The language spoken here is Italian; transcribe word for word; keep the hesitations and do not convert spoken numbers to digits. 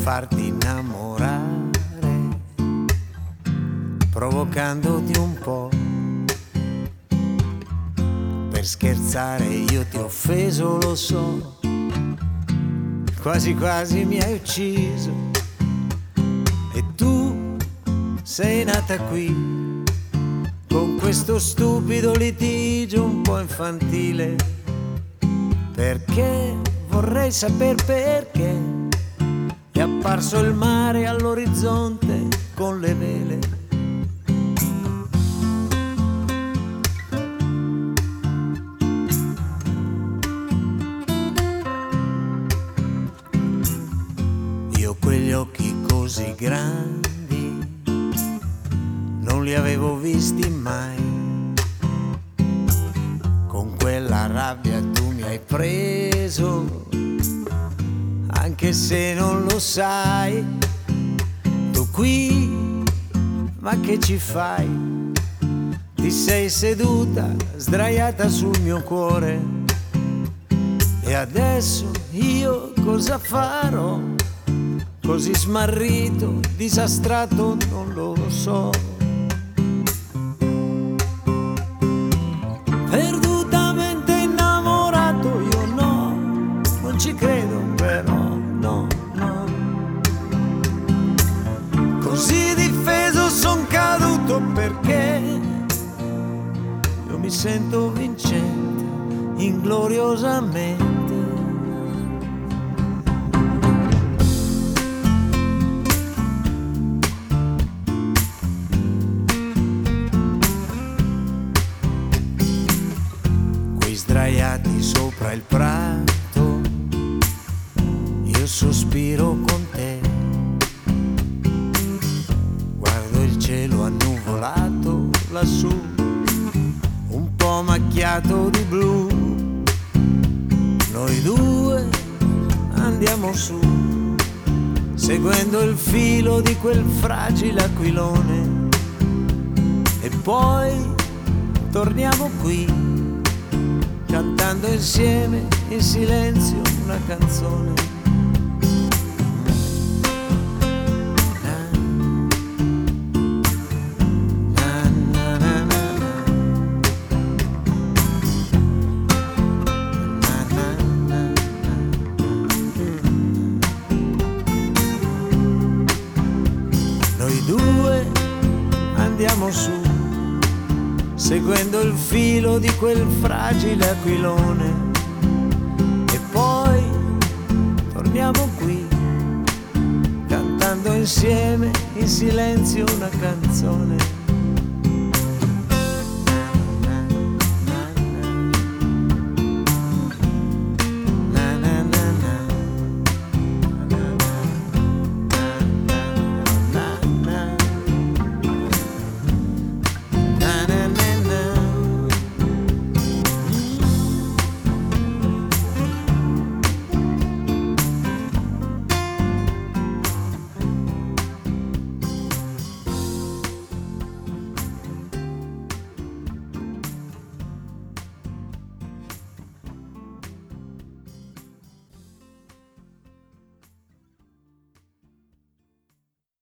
farti innamorare, provocandoti un po'. Per scherzare io ti ho offeso, lo so, quasi quasi mi hai ucciso. E tu sei nata qui con questo stupido litigio un po' infantile. Perché? Vorrei saper perché è apparso il mare all'orizzonte con le vele. Io quegli occhi così grandi non li avevo visti mai. Con quella rabbia tu mi hai preso, anche se non lo sai. Tu qui, ma che ci fai? Ti sei seduta, sdraiata sul mio cuore. E adesso io cosa farò? Così smarrito, disastrato, non lo so. Perdutamente innamorato, io no, non ci credo però, no, no. Così difeso son caduto perché io mi sento vincente, ingloriosamente. Sdraiati sopra il prato, io sospiro con te. Guardo il cielo annuvolato lassù, un po' macchiato di blu. Noi due andiamo su, seguendo il filo di quel fragile aquilone. E poi torniamo qui, cantando insieme in silenzio una canzone. Na, na, na, na, na, na, na, na. Noi due andiamo su, seguendo il filo di quel fragile aquilone. E poi torniamo qui, cantando insieme in silenzio una canzone.